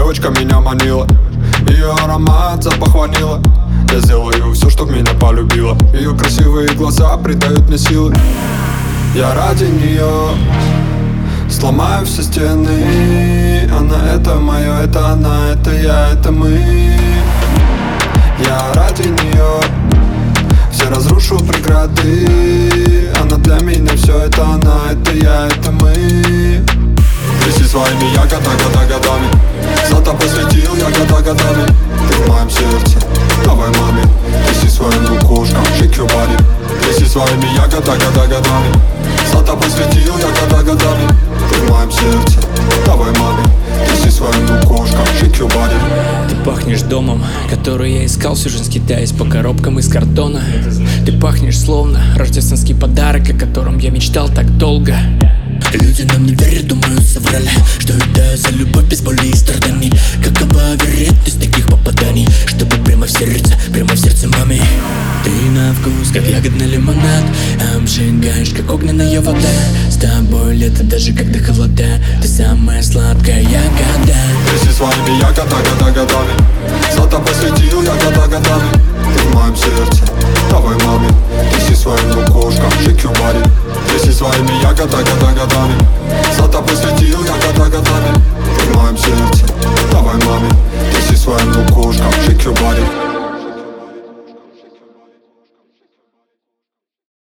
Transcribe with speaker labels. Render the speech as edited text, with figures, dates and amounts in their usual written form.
Speaker 1: девочка меня манила, ее аромат, запах ванила. Я сделаю все, чтоб меня полюбила. Ее красивые глаза придают мне силы. Я ради нее сломаю все стены. Она это мое, это она, это я, это мы. Я ради нее все разрушу преграды. Она для меня все, это она, это я, это мы. Тряси своими я годами. За тобой следил я годами. Ты в моем сердце, давай маме. Тряси своим рукушком, shake your body. Тряси своими я годами. За тобой следил я годами. Ты в моем сердце, давай маме. Тряси своим рукушком, shake your body.
Speaker 2: Ты пахнешь домом, который я искал всю жизнь, скитаясь по коробкам из картона. Ты пахнешь словно рождественский подарок, о котором я мечтал так долго. Люди нам не верят, думаю, соврали, что это за любовь без боли и страданий. Какова вероятность таких попаданий, чтобы прямо в сердце маме. Ты на вкус, как ягодный лимонад, обжигаешь, как огненная вода. С тобой лето, даже когда холода. Ты самая сладкая ягода.
Speaker 1: Тряси своими я годами. За тобой следил я годами. Ты в моем сердце, давай маме. Тряси своим рукушком, shake your body. Тряси своими я годами. За тобой следил я годами. Ты в моем сердце, давай маме. Тряси своим рукушком, shake your body.